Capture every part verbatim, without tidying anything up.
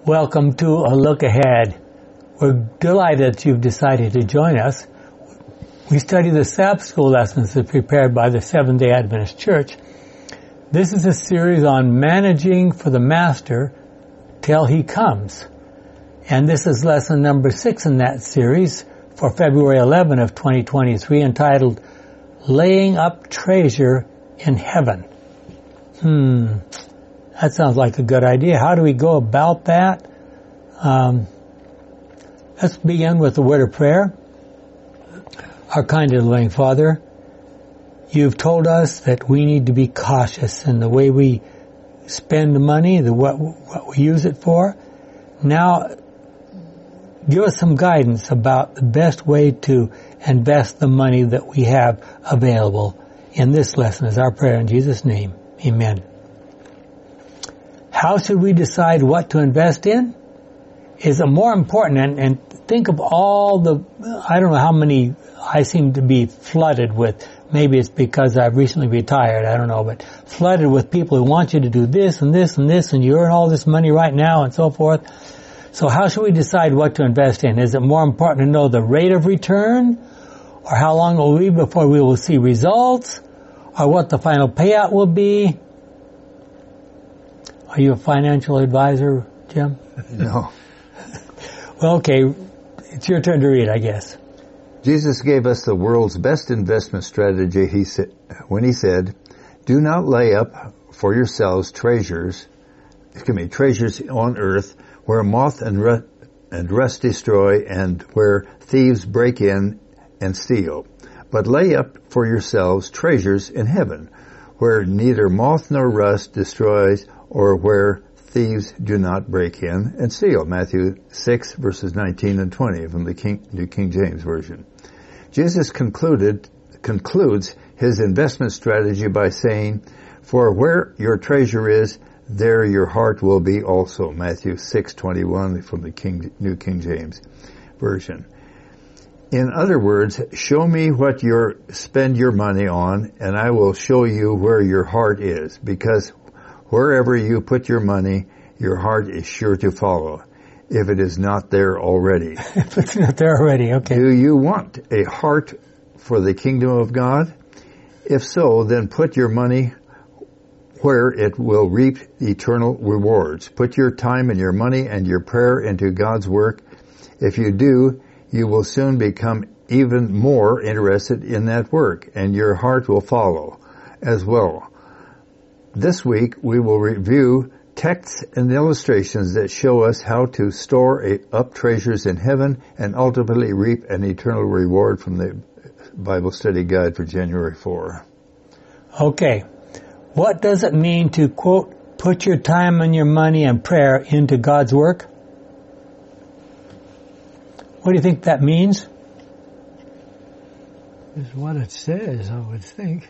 Welcome to A Look Ahead. We're delighted that you've decided to join us. We study the Sabbath School lessons that are prepared by the Seventh-day Adventist Church. This is a series on managing for the Master till He comes. And this is lesson number six in that series for February eleventh of twenty twenty-three, entitled Laying Up Treasure in Heaven. Hmm, that sounds like a good idea. How do we go about that? Um, let's begin with a word of prayer. Our kind and loving Father, You've told us that we need to be cautious in the way we spend money, the what, what we use it for. Now, give us some guidance about the best way to invest the money that we have available in this lesson is our prayer in Jesus' name. Amen. How should we decide what to invest in? Is it more important, and, and think of all the, I don't know how many I seem to be flooded with. Maybe it's because I've recently retired, I don't know, but flooded with people who want you to do this and this and this, and you earn all this money right now and so forth. So how should we decide what to invest in? Is it more important to know the rate of return, or how long it will be before we will see results, or what the final payout will be? Are you a financial advisor, Jim? No. Well, okay, it's your turn to read, I guess. Jesus gave us the world's best investment strategy he said, when he said, "Do not lay up for yourselves treasures, excuse me, treasures on earth where moth and rust, and rust destroy and where thieves break in and steal. But lay up for yourselves treasures in heaven, where neither moth nor rust destroys, or where thieves do not break in and steal." Matthew six, verses nineteen and twenty from the King, New King James Version. Jesus concluded, concludes his investment strategy by saying, "For where your treasure is, there your heart will be also." Matthew six, twenty-one from the King, New King James Version. In other words, show me what you spend your money on, and I will show you where your heart is, because wherever you put your money, your heart is sure to follow, if it is not there already. If it's not there already, okay. Do you want a heart for the kingdom of God? If so, then put your money where it will reap eternal rewards. Put your time and your money and your prayer into God's work. If you do, you will soon become even more interested in that work, and your heart will follow as well. This week, we will review texts and illustrations that show us how to store a, up treasures in heaven and ultimately reap an eternal reward from the Bible Study Guide for January fourth. Okay. What does it mean to, quote, put your time and your money and prayer into God's work? What do you think that means? Is what it says, I would think.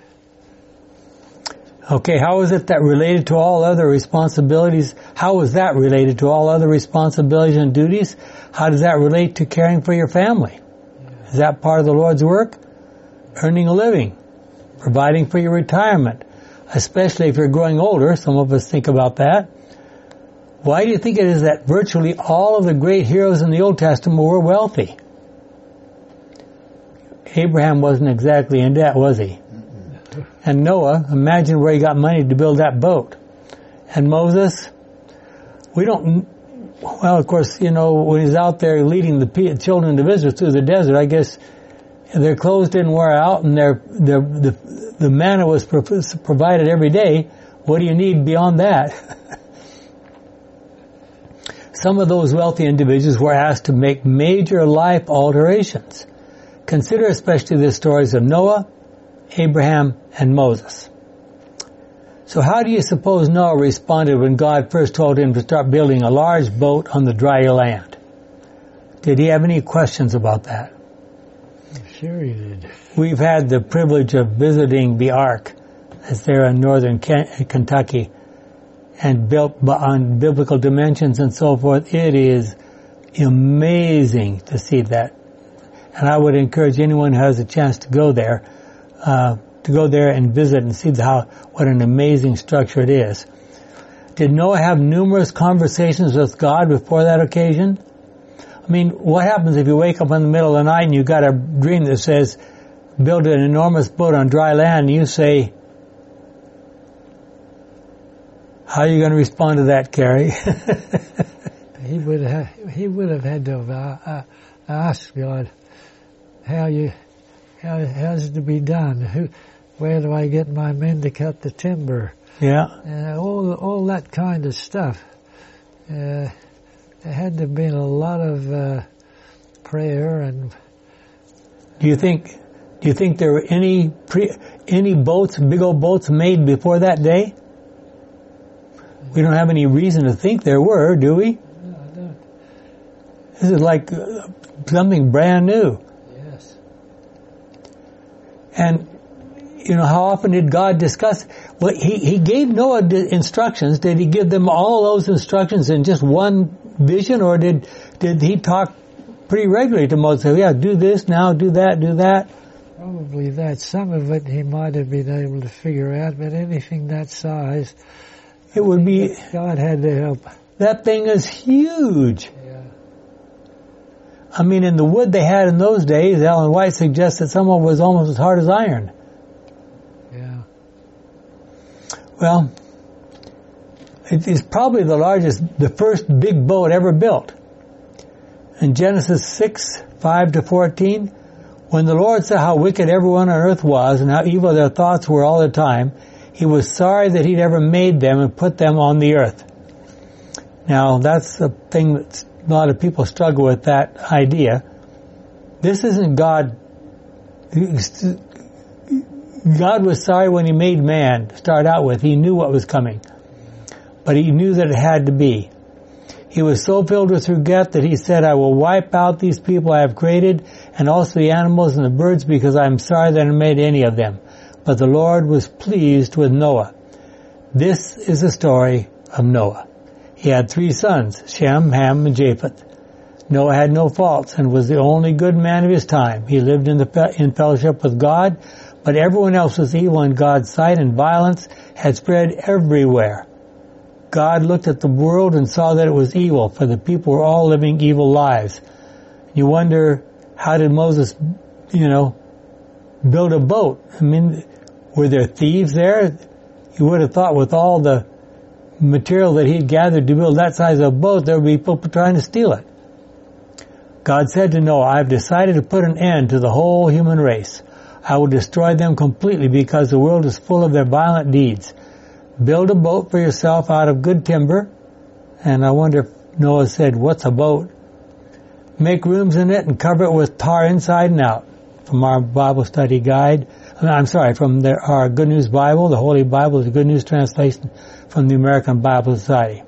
Okay, how is it that related to all other responsibilities? How is that related to all other responsibilities and duties? How does that relate to caring for your family? Yeah. Is that part of the Lord's work? Earning a living, providing for your retirement, especially if you're growing older. Some of us think about that. Why do you think it is that virtually all of the great heroes in the Old Testament were wealthy? Abraham wasn't exactly in debt, was he? And Noah, imagine where he got money to build that boat. And Moses, we don't, well, of course, you know, when he's out there leading the children of Israel through the desert, I guess their clothes didn't wear out, and their, their the, the manna was provided every day. What do you need beyond that? Some of those wealthy individuals were asked to make major life alterations. Consider especially the stories of Noah, Abraham, and Moses. So how do you suppose Noah responded when God first told him to start building a large boat on the dry land? Did he have any questions about that? Sure he did. We've had the privilege of visiting the Ark that's there in northern Kentucky and built on biblical dimensions and so forth. It is amazing to see that. And I would encourage anyone who has a chance to go there Uh, to go there and visit and see how what an amazing structure it is. Did Noah have numerous conversations with God before that occasion? I mean, what happens if you wake up in the middle of the night and you got a dream that says, build an enormous boat on dry land, and you say, how are you going to respond to that, Carrie? he would have, he would have had to have uh, asked God, how you, how, how's it to be done? Who, where do I get my men to cut the timber? Yeah. Uh, all, all that kind of stuff. Uh, there had to have been a lot of uh, prayer and. Do you think? Do you think there were any pre, any boats, big old boats, made before that day? We don't have any reason to think there were, do we? No, I don't. This is like uh, something brand new. Yes. And, you know, how often did God discuss? Well, he, he gave Noah instructions. Did he give them all those instructions in just one vision, or did did he talk pretty regularly to Moses? Yeah, do this now, do that, do that. Probably that. Some of it he might have been able to figure out, but anything that size, it would be. God had to help. That thing is huge. Yeah. I mean, in the wood they had in those days, Ellen White suggests that some of it was almost as hard as iron. Yeah. Well, it is probably the largest, the first big boat ever built. In Genesis six, five to fourteen, when the Lord saw how wicked everyone on earth was and how evil their thoughts were all the time, he was sorry that he'd ever made them and put them on the earth. Now, that's a thing that a lot of people struggle with, that idea. This isn't God. God was sorry when he made man to start out with. He knew what was coming. But he knew that it had to be. He was so filled with regret that he said, I will wipe out these people I have created and also the animals and the birds because I am sorry that I made any of them. But the Lord was pleased with Noah. This is the story of Noah. He had three sons, Shem, Ham, and Japheth. Noah had no faults and was the only good man of his time. He lived in, the, in fellowship with God, but everyone else was evil in God's sight, and violence had spread everywhere. God looked at the world and saw that it was evil, for the people were all living evil lives. You wonder, how did Moses, you know, build a boat? I mean, were there thieves there? You would have thought with all the material that he'd gathered to build that size of a boat, there would be people trying to steal it. God said to Noah, I have decided to put an end to the whole human race. I will destroy them completely because the world is full of their violent deeds. Build a boat for yourself out of good timber. And I wonder if Noah said, what's a boat? Make rooms in it and cover it with tar inside and out. From our Bible study guide, I'm sorry, from the, our Good News Bible, the Holy Bible, the Good News translation from the American Bible Society.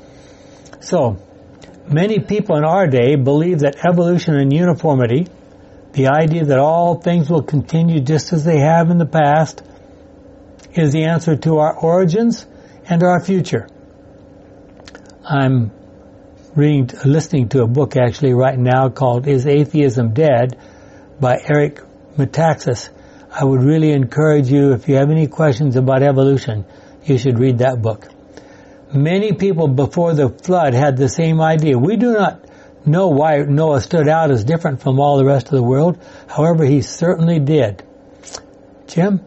So, many people in our day believe that evolution and uniformity, the idea that all things will continue just as they have in the past, is the answer to our origins and our future. I'm reading, listening to a book actually right now called Is Atheism Dead? By Eric Metaxas. I would really encourage you, if you have any questions about evolution, you should read that book. Many people before the flood had the same idea. We do not know why Noah stood out as different from all the rest of the world. However, he certainly did. Jim?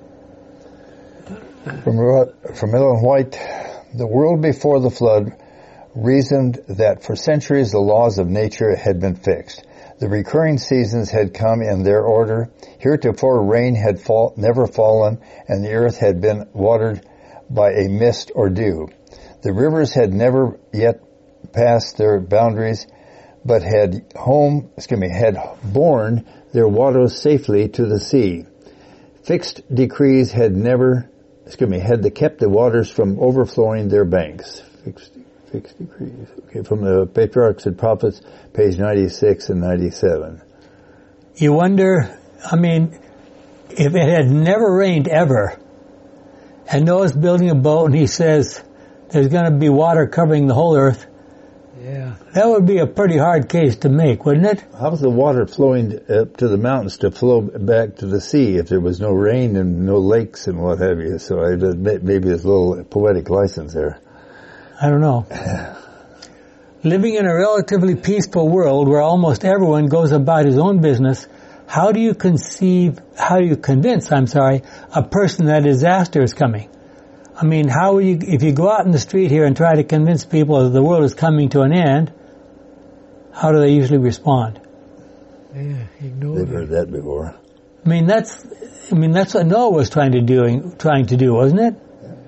From, from Ellen White, the world before the flood reasoned that for centuries the laws of nature had been fixed. The recurring seasons had come in their order. Heretofore rain had fall, never fallen, and the earth had been watered by a mist or dew. The rivers had never yet passed their boundaries, but had home, excuse me, had borne their waters safely to the sea. Fixed decrees had never, excuse me, had kept the waters from overflowing their banks. Fixed Fixed decrees. Okay, from the Patriarchs and Prophets, page ninety-six and ninety-seven. You wonder, I mean, if it had never rained ever, and Noah's building a boat and he says there's going to be water covering the whole earth, yeah, that would be a pretty hard case to make, wouldn't it? How's the water flowing up to the mountains to flow back to the sea if there was no rain and no lakes and what have you? So I, maybe there's a little poetic license there. I don't know. Living in a relatively peaceful world where almost everyone goes about his own business, how do you conceive, how do you convince, I'm sorry, a person that disaster is coming? I mean, how will you, if you go out in the street here and try to convince people that the world is coming to an end, how do they usually respond? Yeah, ignore They've it. heard that before. I mean, that's, I mean, that's what Noah was trying to do, trying to do, wasn't it?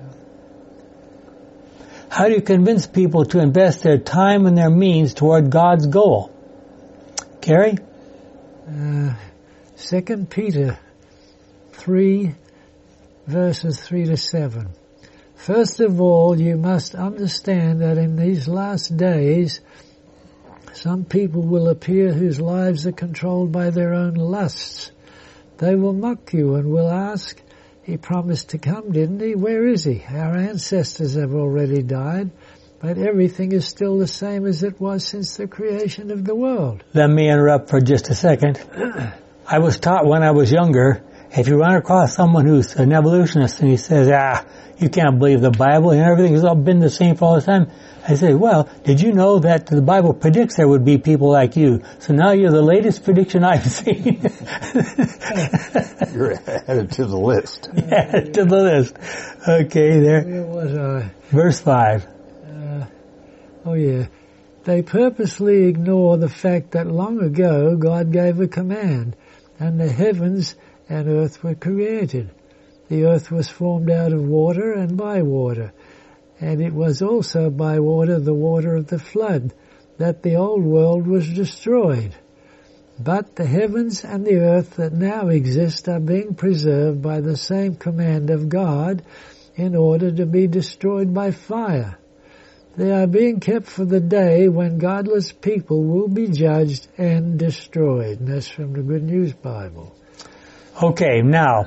How do you convince people to invest their time and their means toward God's goal? Carrie? Uh, Second Peter three, verses three to seven. First of all, you must understand that in these last days, some people will appear whose lives are controlled by their own lusts. They will mock you and will ask, he promised to come, didn't he? Where is he? Our ancestors have already died, but everything is still the same as it was since the creation of the world. Let me interrupt for just a second. I was taught when I was younger, if you run across someone who's an evolutionist and he says, ah, you can't believe the Bible and everything has all been the same for all the time, I say, well, did you know that the Bible predicts there would be people like you? So now you're the latest prediction I've seen. You're added to the list. Added to the list. Okay, there. Where was I? Verse five. Uh, oh yeah. They purposely ignore the fact that long ago God gave a command and the heavens and earth were created. The earth was formed out of water and by water, and it was also by water, the water of the flood, that the old world was destroyed. But the heavens and the earth that now exist are being preserved by the same command of God in order to be destroyed by fire. They are being kept for the day when godless people will be judged and destroyed. And that's from the Good News Bible. Okay, now,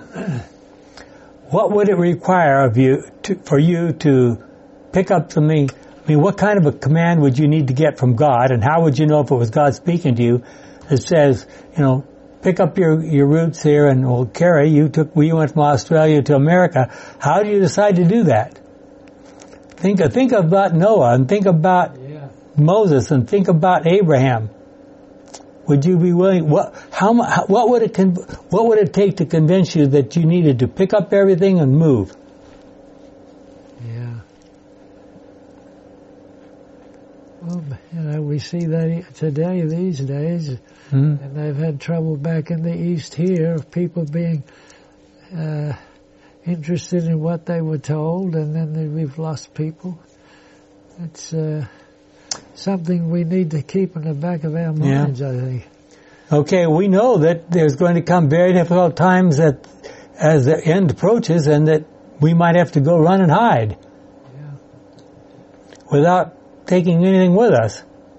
what would it require of you to, for you to pick up something? I mean, what kind of a command would you need to get from God, and how would you know if it was God speaking to you that says, you know, pick up your, your roots here, and well, Carrie, you took, we went from Australia to America. How do you decide to do that? Think, think about Noah, and think about Yeah. Moses, and think about Abraham. Would you be willing? What? How? What would it? What would it take to convince you that you needed to pick up everything and move? Yeah. Well, you know, we see that today, these days, Mm-hmm. and they've had trouble back in the East here of people being uh, interested in what they were told, and then they, we've lost people. It's uh, something we need to keep in the back of our minds, yeah. I think. Okay, we know that there's going to come very difficult times that, as the end approaches, and that we might have to go run and hide Yeah. without taking anything with us.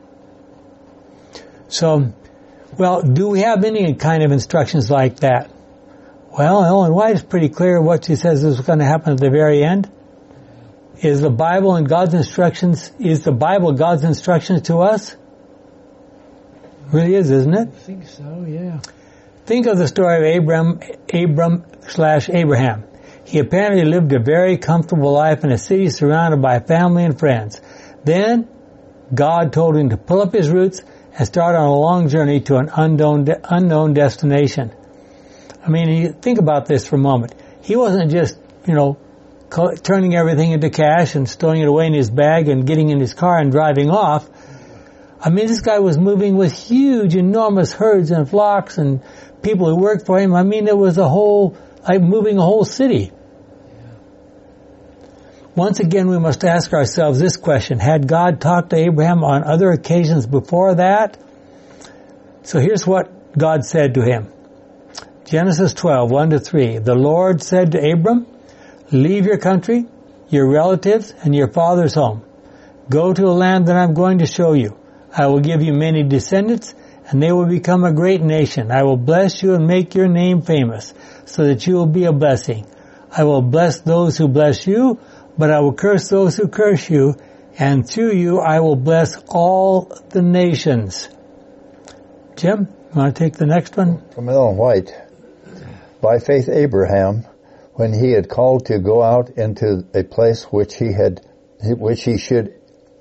So, well, do we have any kind of instructions like that? Well, Ellen White is pretty clear what she says is going to happen at the very end. Is the Bible and God's instructions, is the Bible God's instructions to us? It really is, isn't it? I think so, yeah. Think of the story of Abram, Abram slash Abraham. He apparently lived a very comfortable life in a city surrounded by family and friends. Then, God told him to pull up his roots and start on a long journey to an unknown, unknown destination. I mean, you think about this for a moment. He wasn't just, you know, turning everything into cash and storing it away in his bag and getting in his car and driving off. I mean, this guy was moving with huge, enormous herds and flocks and people who worked for him. I mean, it was a whole, like moving a whole city. Once again, we must ask ourselves this question. Had God talked to Abraham on other occasions before that? So here's what God said to him. Genesis twelve, one to three. The Lord said to Abram, leave your country, your relatives, and your father's home. Go to a land that I'm going to show you. I will give you many descendants, and they will become a great nation. I will bless you and make your name famous, so that you will be a blessing. I will bless those who bless you, but I will curse those who curse you, and through you I will bless all the nations. Jim, you want to take the next one? From Ellen White. By faith Abraham, when he had called to go out into a place which he had, which he should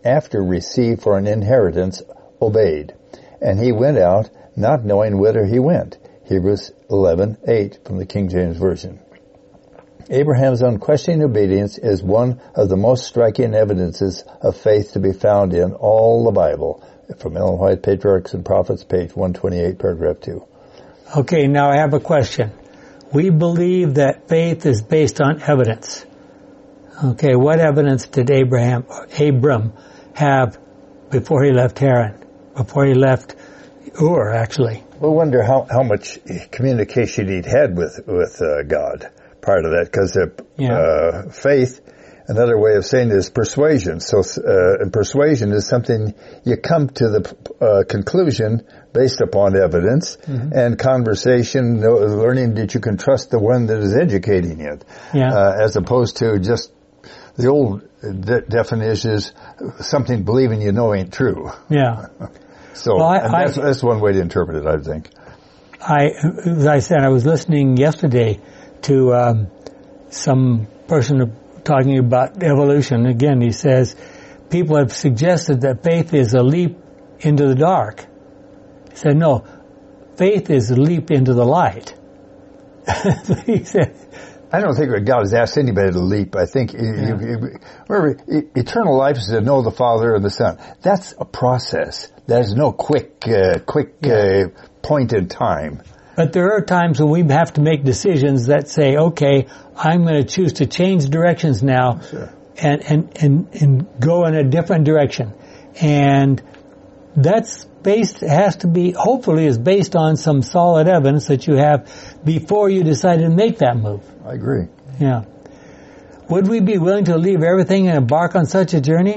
after received for an inheritance, obeyed. And he went out, not knowing whither he went. Hebrews eleven eight from the King James Version. Abraham's unquestioning obedience is one of the most striking evidences of faith to be found in all the Bible. From Ellen White, Patriarchs and Prophets, page one twenty-eight, paragraph two. Okay, now I have a question. We believe that faith is based on evidence. Okay, what evidence did Abraham, Abram have before he left Haran? Before he left Ur, actually? We wonder how, how much communication he'd had with, with uh, God prior to that, because uh, yeah. uh, faith, another way of saying it is persuasion. So, uh, and persuasion is something you come to the uh, conclusion based upon evidence, mm-hmm. and conversation, learning that you can trust the one that is educating you, yeah. uh, as opposed to just the old de- definition is something believing you know ain't true. Yeah. So well, I, and that's, I, that's one way to interpret it, I think. I, as I said, I was listening yesterday to um, some person talking about evolution. Again, he says people have suggested that faith is a leap into the dark. He said, no, faith is a leap into the light. He said, I don't think that God has asked anybody to leap. I think, yeah. you, you, remember, eternal life is to know the Father and the Son. That's a process. There's no quick, uh, quick yeah. uh, point in time. But there are times when we have to make decisions that say, okay, I'm going to choose to change directions now sure. and, and, and, and go in a different direction. And that's based, has to be, hopefully is based on some solid evidence that you have before you decide to make that move. I agree. Yeah. Would we be willing to leave everything and embark on such a journey?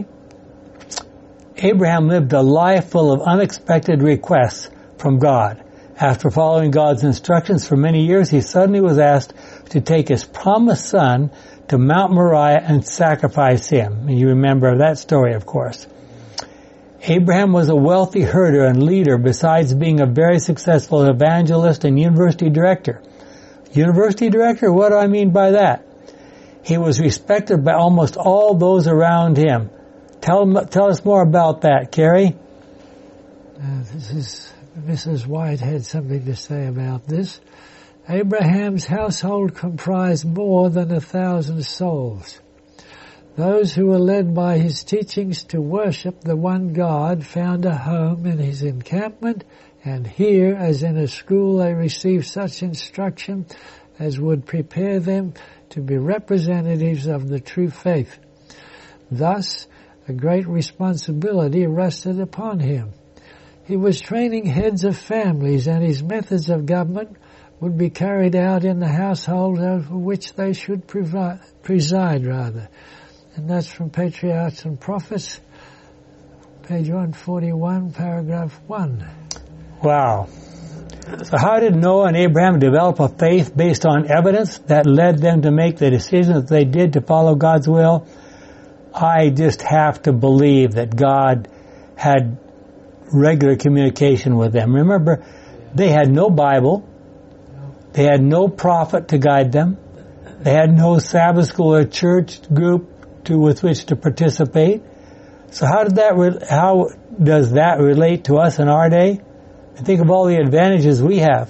Abraham lived a life full of unexpected requests from God. After following God's instructions for many years, he suddenly was asked to take his promised son to Mount Moriah and sacrifice him. And you remember that story, of course. Abraham was a wealthy herder and leader besides being a very successful evangelist and university director. University director? What do I mean by that? He was respected by almost all those around him. Tell, tell us more about that, Carrie. Uh, this is... Missus White had something to say about this. Abraham's household comprised more than a thousand souls. Those who were led by his teachings to worship the one God found a home in his encampment, and here, as in a school, they received such instruction as would prepare them to be representatives of the true faith. Thus, a great responsibility rested upon him. He was training heads of families, and his methods of government would be carried out in the household over which they should previ- preside, rather. And that's from Patriarchs and Prophets, page one forty-one, paragraph one. Wow. So how did Noah and Abraham develop a faith based on evidence that led them to make the decisions they did to follow God's will? I just have to believe that God had regular communication with them. Remember, they had no Bible. They had no prophet to guide them. They had no Sabbath school or church group to with which to participate. So how did that? Re- how does that relate to us in our day? And think of all the advantages we have.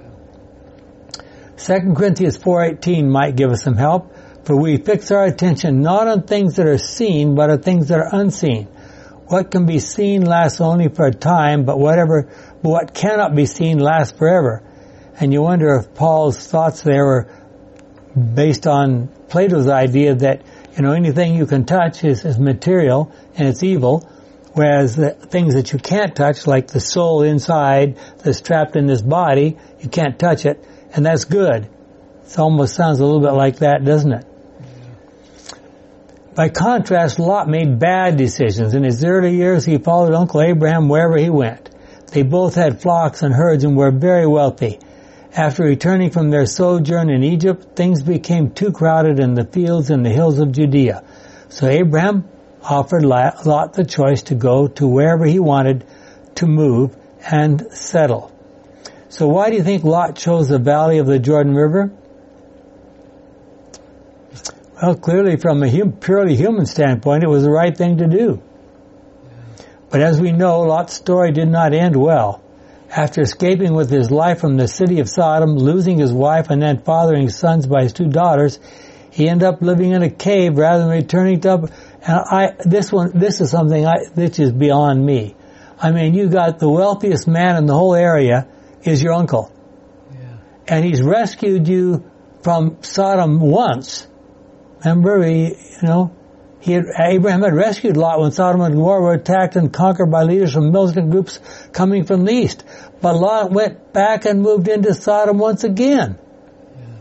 Second Corinthians four eighteen might give us some help. For we fix our attention not on things that are seen, but on things that are unseen. What can be seen lasts only for a time, but whatever, but what cannot be seen lasts forever. And you wonder if Paul's thoughts there were based on Plato's idea that, you know, anything you can touch is, is material and it's evil, whereas the things that you can't touch, like the soul inside that's trapped in this body, you can't touch it, and that's good. It almost sounds a little bit like that, doesn't it? By contrast, Lot made bad decisions. In his early years, he followed Uncle Abraham wherever he went. They both had flocks and herds and were very wealthy. After returning from their sojourn in Egypt, things became too crowded in the fields and the hills of Judea. So Abraham offered Lot the choice to go to wherever he wanted to move and settle. So why do you think Lot chose the valley of the Jordan River? Well, clearly from a hum, purely human standpoint, it was the right thing to do. But as we know, Lot's story did not end well. After escaping with his life from the city of Sodom, losing his wife, and then fathering his sons by his two daughters, he ended up living in a cave rather than returning to. And I, this one, this is something I, which is beyond me. I mean, you got the wealthiest man in the whole area is your uncle, Yeah. and he's rescued you from Sodom once. Remember, he, you know, he had, Abraham had rescued Lot when Sodom and Gomorrah were attacked and conquered by leaders from militant groups coming from the east. But Lot went back and moved into Sodom once again. Yeah.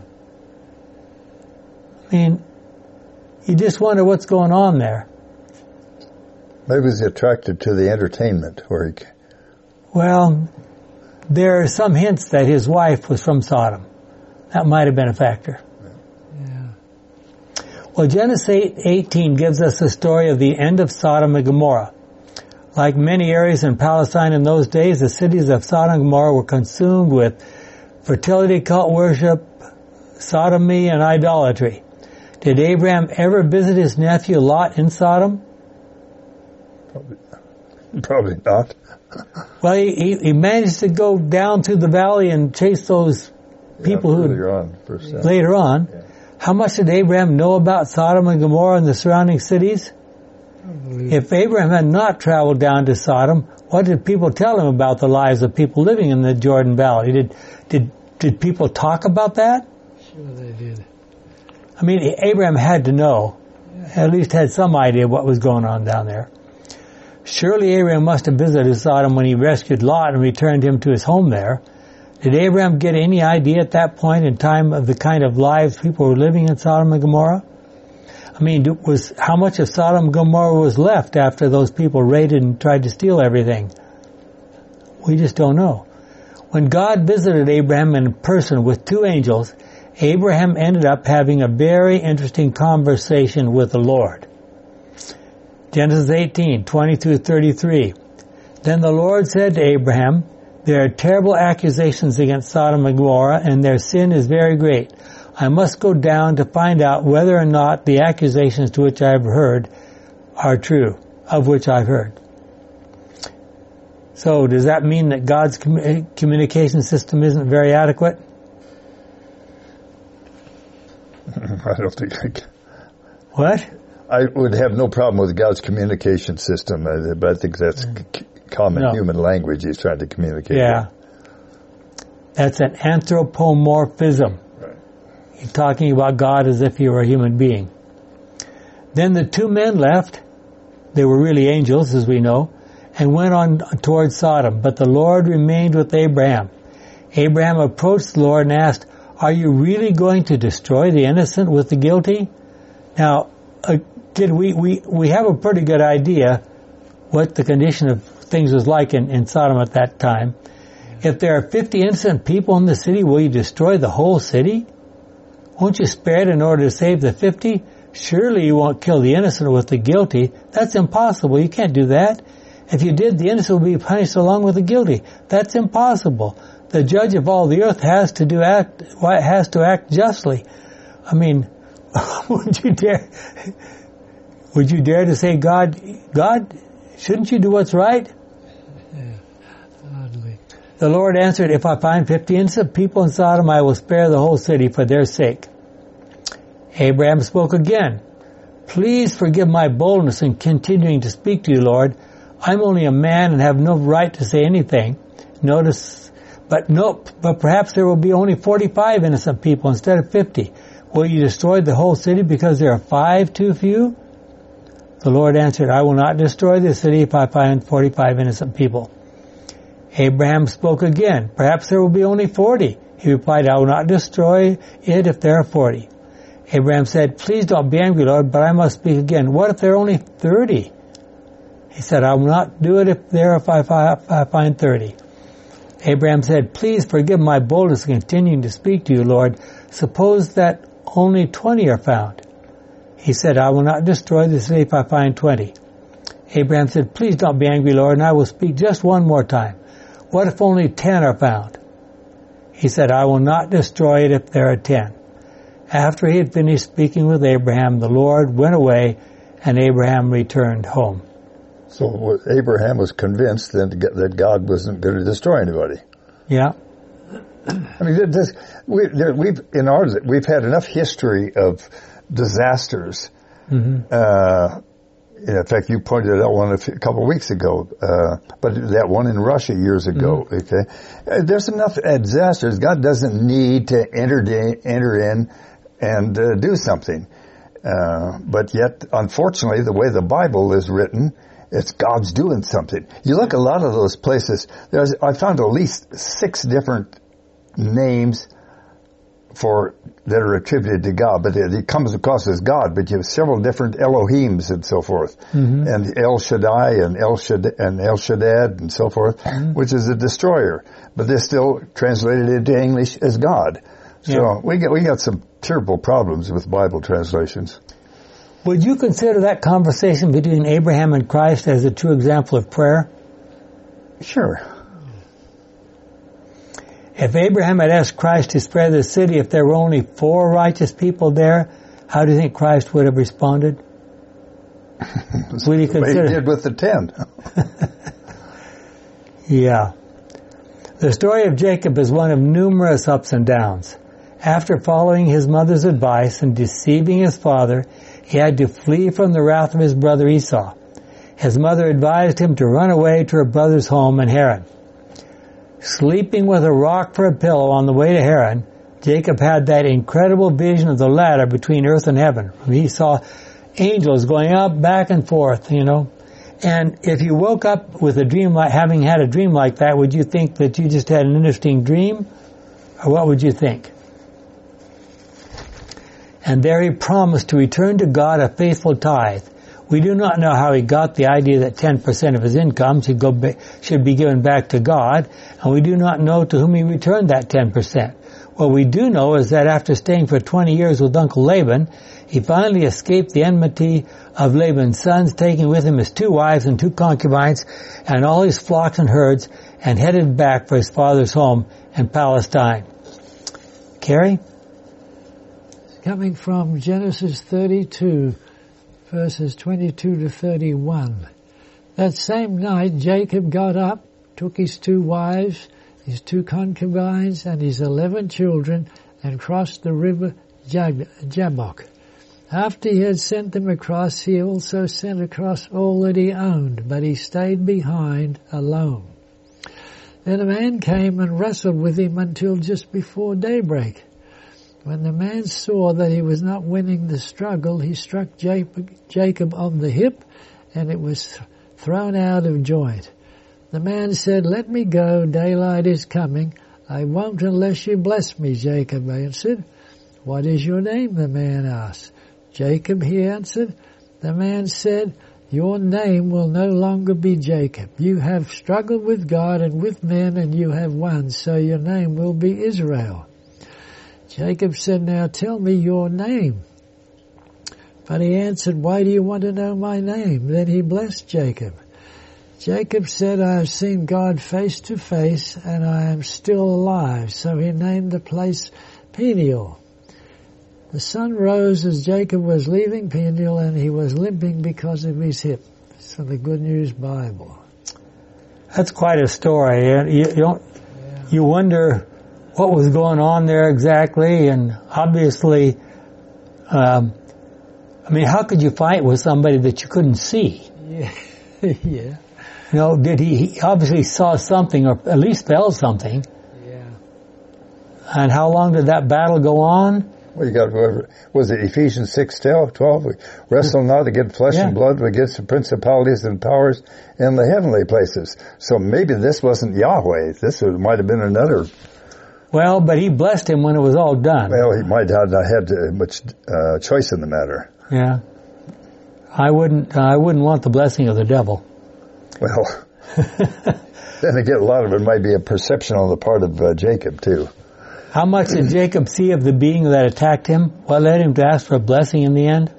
I mean, you just wonder what's going on there. Maybe he's attracted to the entertainment where he. Well, there are some hints that his wife was from Sodom. That might have been a factor. Yeah. Well, Genesis eight eighteen gives us the story of the end of Sodom and Gomorrah. Like many areas in Palestine in those days, the cities of Sodom and Gomorrah were consumed with fertility cult worship, sodomy, and idolatry. Did Abraham ever visit his nephew Lot in Sodom? Probably, probably not. Well, he, he managed to go down through the valley and chase those people yeah, who later on. First yeah. later on. Yeah. How much did Abraham know about Sodom and Gomorrah and the surrounding cities? If Abraham had not traveled down to Sodom, what did people tell him about the lives of people living in the Jordan Valley? Did did did people talk about that? Sure they did. I mean, Abraham had to know, at least had some idea what was going on down there. Surely Abraham must have visited Sodom when he rescued Lot and returned him to his home there. Did Abraham get any idea at that point in time of the kind of lives people were living in Sodom and Gomorrah? I mean, was how much of Sodom and Gomorrah was left after those people raided and tried to steal everything? We just don't know. When God visited Abraham in person with two angels, Abraham ended up having a very interesting conversation with the Lord. Genesis eighteen, twenty through thirty-three. Then the Lord said to Abraham, there are terrible accusations against Sodom and Gomorrah, and their sin is very great. I must go down to find out whether or not the accusations to which I have heard are true, of which I've heard. So does that mean that God's com- communication system isn't very adequate? I don't think I can. What? I would have no problem with God's communication system, but I think that's c- common No. human language he's trying to communicate. Yeah. That's an anthropomorphism. Right. He's talking about God as if he were a human being. Then the two men left. They were really angels, as we know, and went on towards Sodom. But the Lord remained with Abraham. Abraham approached the Lord and asked, are you really going to destroy the innocent with the guilty? Now, uh, did we, we, we have a pretty good idea what the condition of things was like in, in Sodom at that time. If there are fifty innocent people in the city, will you destroy the whole city? Won't you spare it in order to save the fifty? Surely you won't kill the innocent with the guilty. That's impossible. You can't do that. If you did, the innocent will be punished along with the guilty. That's impossible. The judge of all the earth has to do act, has to act justly. I mean, would you dare, would you dare to say, God, God, shouldn't you do what's right? Yeah, hardly. The Lord answered, if I find fifty innocent people in Sodom, I will spare the whole city for their sake. Abraham spoke again. Please forgive my boldness in continuing to speak to you, Lord. I'm only a man and have no right to say anything. Notice, but no, but perhaps there will be only forty-five innocent people instead of fifty. Will you destroy the whole city because there are five too few? The Lord answered, I will not destroy the city if I find forty-five innocent people. Abraham spoke again. Perhaps there will be only forty. He replied, I will not destroy it if there are forty. Abraham said, please don't be angry, Lord, but I must speak again. What if there are only thirty? He said, I will not do it if there if I, if I find thirty. Abraham said, please forgive my boldness in continuing to speak to you, Lord. Suppose that only twenty are found. He said, I will not destroy the city if I find twenty. Abraham said, please don't be angry, Lord, and I will speak just one more time. What if only ten are found? He said, I will not destroy it if there are ten. After he had finished speaking with Abraham, the Lord went away, and Abraham returned home. So Abraham was convinced that that God wasn't going to destroy anybody. Yeah. I mean, this, we, there, we've in ours we've had enough history of disasters. Mm-hmm. Uh, in fact, you pointed out one a, few, a couple of weeks ago, uh, but that one in Russia years ago. Mm-hmm. Okay, uh, there's enough disasters. God doesn't need to enter in, enter in and uh, do something. Uh, but yet, unfortunately, the way the Bible is written, it's God's doing something. You look at a lot of those places. There's, I found at least six different names for that are attributed to God, but it, it comes across as God. But you have several different Elohims and so forth, mm-hmm. and El Shaddai and El Shaddad and El Shaddad and so forth, mm-hmm. which is a destroyer. But they're still translated into English as God. So yeah. we got we got some terrible problems with Bible translations. Would you consider that conversation between Abraham and Christ as a true example of prayer? Sure. If Abraham had asked Christ to spare the city if there were only four righteous people there, how do you think Christ would have responded? Would you consider? He did with the ten. Yeah. The story of Jacob is one of numerous ups and downs. After following his mother's advice and deceiving his father, he had to flee from the wrath of his brother Esau. His mother advised him to run away to her brother's home in Haran. Sleeping with a rock for a pillow on the way to Haran, Jacob had that incredible vision of the ladder between earth and heaven. He saw angels going up, back and forth, you know. And if you woke up with a dream like, having had a dream like that, would you think that you just had an interesting dream? Or what would you think? And there he promised to return to God a faithful tithe. We do not know how he got the idea that ten percent of his income should go ba- should be given back to God, and we do not know to whom he returned that ten percent. What we do know is that after staying for twenty years with Uncle Laban, he finally escaped the enmity of Laban's sons, taking with him his two wives and two concubines and all his flocks and herds, and headed back for his father's home in Palestine. Carrie? Coming from Genesis thirty-two, verses twenty-two to thirty-one. That same night Jacob got up, took his two wives, his two concubines, and his eleven children, and crossed the river Jabbok. After he had sent them across, he also sent across all that he owned, but he stayed behind alone. Then a man came and wrestled with him until just before daybreak. When the man saw that he was not winning the struggle, he struck Jacob on the hip, and it was thrown out of joint. The man said, "Let me go, daylight is coming. I won't unless you bless me," Jacob answered. "What is your name?" the man asked. "Jacob," he answered. The man said, "Your name will no longer be Jacob. You have struggled with God and with men, and you have won, so your name will be Israel." Jacob said, "Now tell me your name." But he answered, "Why do you want to know my name?" Then he blessed Jacob. Jacob said, "I have seen God face to face, and I am still alive." So he named the place Peniel. The sun rose as Jacob was leaving Peniel, and he was limping because of his hip. It's from the Good News Bible. That's quite a story. You, you don't. Yeah. You wonder what was going on there exactly, and obviously, um, I mean, how could you fight with somebody that you couldn't see? Yeah, yeah. You know, did he, he obviously saw something, or at least felt something. Yeah. And how long did that battle go on? Well, you got, was it Ephesians six, twelve? We wrestle not against flesh yeah. and blood, but against the principalities and powers in the heavenly places. So maybe this wasn't Yahweh. This might have been another. Well, but he blessed him when it was all done. Well, he might have not had much uh, choice in the matter. Yeah. I wouldn't, uh, I wouldn't want the blessing of the devil. Well, then again, a lot of it might be a perception on the part of uh, Jacob, too. How much did Jacob see of the being that attacked him? What led him to ask for a blessing in the end?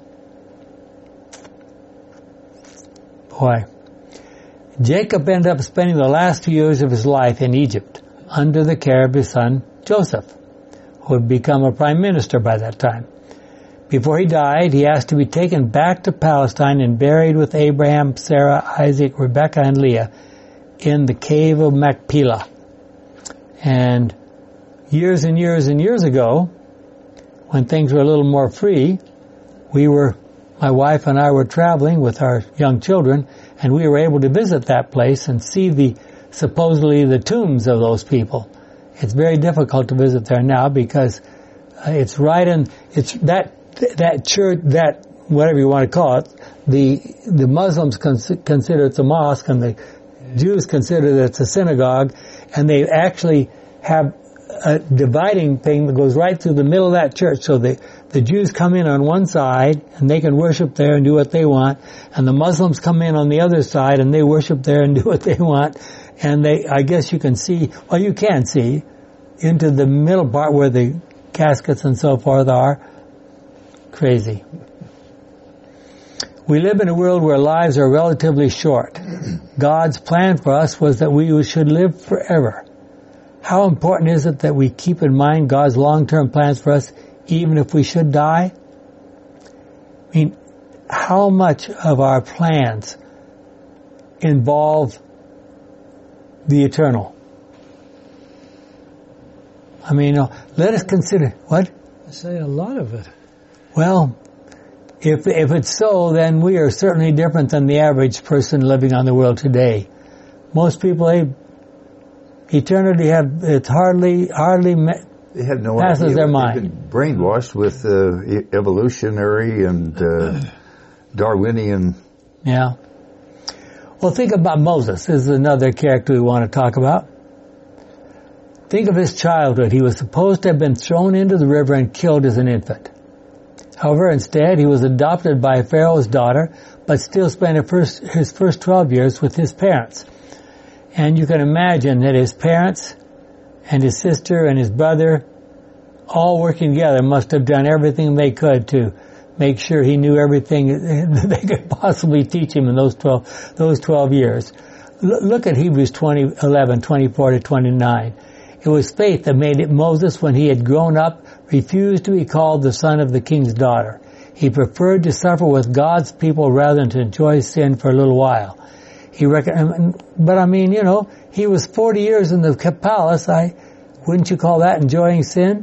Boy. Jacob ended up spending the last few years of his life in Egypt under the care of his son Joseph, who had become a prime minister by that time. Before he died, he asked to be taken back to Palestine and buried with Abraham, Sarah, Isaac, Rebekah, and Leah in the cave of Machpelah. And years and years and years ago, when things were a little more free, we were, my wife and I were traveling with our young children, and we were able to visit that place and see the, supposedly the tombs of those people. It's very difficult to visit there now because uh, it's right in, it's that, that church, that, whatever you want to call it, the, the Muslims cons- consider it's a mosque and the Jews consider that it's a synagogue, and they actually have a dividing thing that goes right through the middle of that church. So the, the Jews come in on one side and they can worship there and do what they want, and the Muslims come in on the other side and they worship there and do what they want. And they, I guess you can see, well, you can see into the middle part where the caskets and so forth are. Crazy. We live in a world where lives are relatively short. God's plan for us was that we should live forever. How important is it that we keep in mind God's long-term plans for us, even if we should die? I mean, how much of our plans involve the eternal? I mean, uh, let us consider, what? I say a lot of it. Well, if if it's so, then we are certainly different than the average person living on the world today. Most people, they, eternity have, it's hardly, hardly me- they have no passes idea. their They've mind. been brainwashed with uh, e- evolutionary and uh, Darwinian. Yeah. Well, think about Moses. This is another character we want to talk about. Think of his childhood. He was supposed to have been thrown into the river and killed as an infant. However, instead, he was adopted by Pharaoh's daughter, but still spent his first, his first twelve years with his parents. And you can imagine that his parents and his sister and his brother, all working together, must have done everything they could to make sure he knew everything that they could possibly teach him in those twelve, those twelve years. L- look at Hebrews twenty, eleven, twenty-four to twenty-nine. It was faith that made it Moses, when he had grown up, refused to be called the son of the king's daughter. He preferred to suffer with God's people rather than to enjoy sin for a little while. He reckoned, but I mean, you know, he was forty years in the palace. I, wouldn't you call that enjoying sin?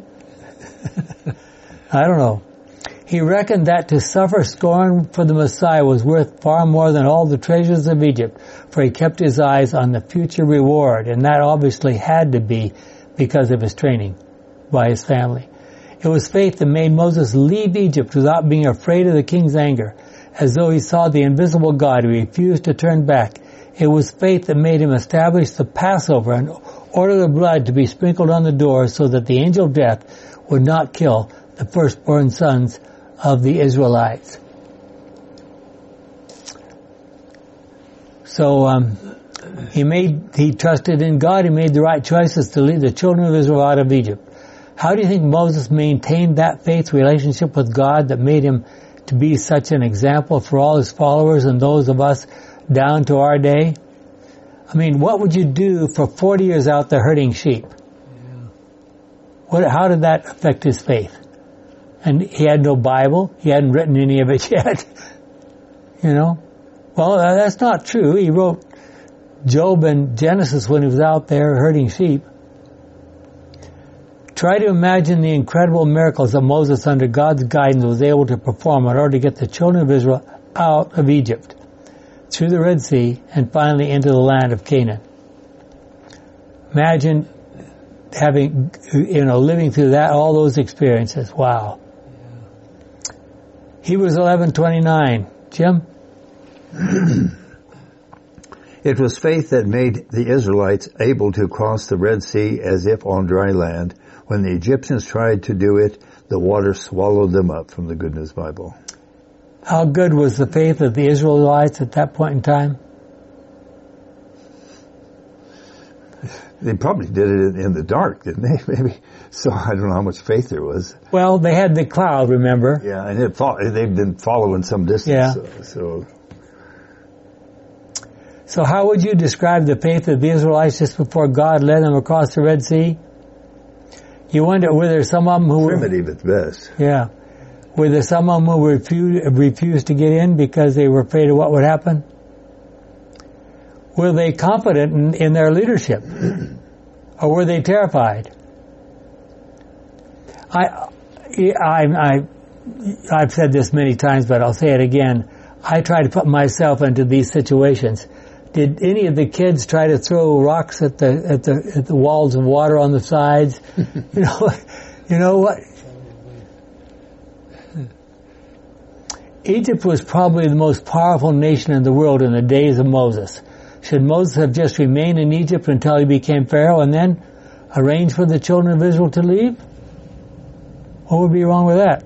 I don't know. He reckoned that to suffer scorn for the Messiah was worth far more than all the treasures of Egypt, for he kept his eyes on the future reward, and that obviously had to be because of his training by his family. It was faith that made Moses leave Egypt without being afraid of the king's anger. As though he saw the invisible God, he refused to turn back. It was faith that made him establish the Passover and order the blood to be sprinkled on the doors so that the angel of death would not kill the firstborn sons of the Israelites. So um, he made, he trusted in God. He made the right choices to lead the children of Israel out of Egypt. How do you think Moses maintained that faith relationship with God that made him to be such an example for all his followers and those of us down to our day? I mean, what would you do for forty years out there herding sheep? Yeah. What? How did that affect his faith? And he had no Bible. He hadn't written any of it yet. You know? Well, uh, that's not true. He wrote Job and Genesis when he was out there herding sheep. Try to imagine the incredible miracles that Moses, under God's guidance, was able to perform in order to get the children of Israel out of Egypt, through the Red Sea, and finally into the land of Canaan. Imagine having, you know, living through that, all those experiences. Wow. Yeah. Hebrews eleven twenty-nine. Jim? It was faith that made the Israelites able to cross the Red Sea as if on dry land. When the Egyptians tried to do it, the water swallowed them up, from the Good News Bible. How good was the faith of the Israelites at that point in time? They probably did it in the dark, didn't they? Maybe. So I don't know how much faith there was. Well, they had the cloud, remember? Yeah, and it fo- they've been following some distance. Yeah. So, so. So how would you describe the faith of the Israelites just before God led them across the Red Sea? You wonder, were there some of them who primitive were... at best. Yeah. Were there someone who refused, refused to get in because they were afraid of what would happen? Were they confident in, in their leadership? Or were they terrified? I, I, I, I've said this many times, but I'll say it again. I try to put myself into these situations. Did any of the kids try to throw rocks at the at the at the walls of water on the sides? you know, you know what? Egypt was probably the most powerful nation in the world in the days of Moses. Should Moses have just remained in Egypt until he became Pharaoh and then arranged for the children of Israel to leave? What would be wrong with that?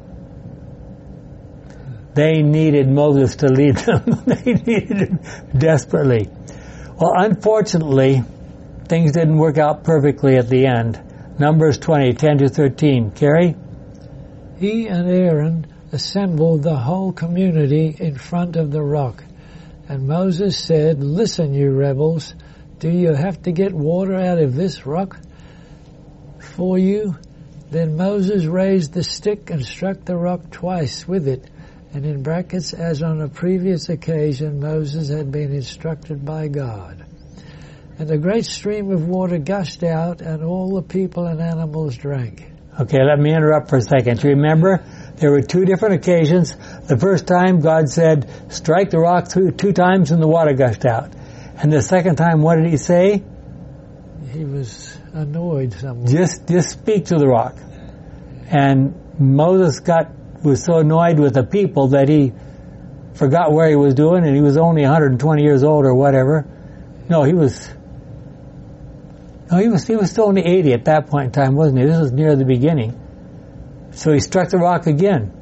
They needed Moses to lead them. They needed him desperately. Well, unfortunately, things didn't work out perfectly at the end. Numbers twenty, ten to thirteen. Carrie? He and Aaron assembled the whole community in front of the rock. And Moses said, "Listen, you rebels, do you have to get water out of this rock for you?" Then Moses raised the stick and struck the rock twice with it. And in brackets, as on a previous occasion, Moses had been instructed by God. And a great stream of water gushed out, and all the people and animals drank. Okay, let me interrupt for a second. You remember, there were two different occasions. The first time, God said, strike the rock two, two times and the water gushed out. And the second time, what did he say? He was annoyed somewhat. Just, just speak to the rock. And Moses got was so annoyed with the people that he forgot where he was doing, and he was only one hundred twenty years old or whatever. No, he was, no, he was, he was still only eighty at that point in time, wasn't he? This was near the beginning. So he struck the rock again.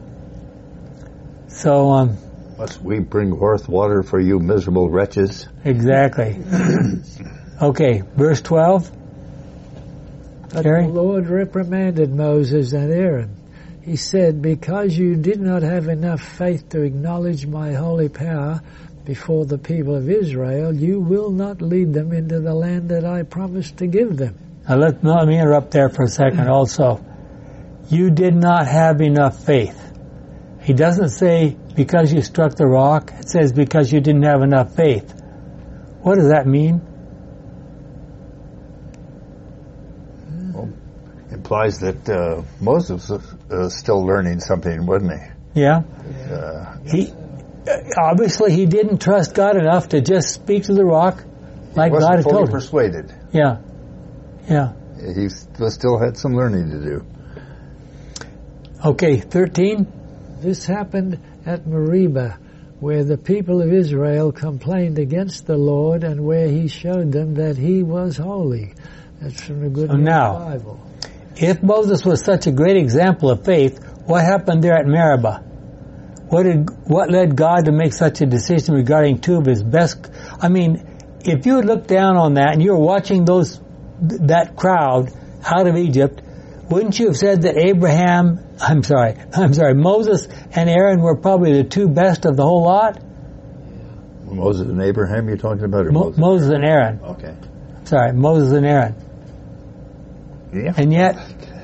So, um. Must we bring forth water for you miserable wretches? Exactly. Okay, verse twelve. But Carrie? the Lord reprimanded Moses and Aaron. He said, "Because you did not have enough faith to acknowledge my holy power before the people of Israel, you will not lead them into the land that I promised to give them." Now let, let me interrupt there for a second also. You did not have enough faith. He doesn't say because you struck the rock. It says because you didn't have enough faith. What does that mean? Well, implies that uh, Moses was uh, still learning something, wasn't he? Yeah. Uh, he obviously he didn't trust God enough to just speak to the rock like he wasn't God had fully told him. persuaded. Yeah. Yeah. He still had some learning to do. Okay, thirteen. This happened at Meribah, where the people of Israel complained against the Lord and where he showed them that he was holy. That's from the Good So News now, Bible. If Moses was such a great example of faith, what happened there at Meribah? What did, what led God to make such a decision regarding two of his best? I mean, if you look down on that and you were watching those, that crowd out of Egypt, wouldn't you have said that Abraham, I'm sorry, I'm sorry, Moses and Aaron were probably the two best of the whole lot? Moses and Abraham you're talking about? Or Mo- Moses? Moses and Aaron. Okay. Sorry, Moses and Aaron. Yeah. And yet,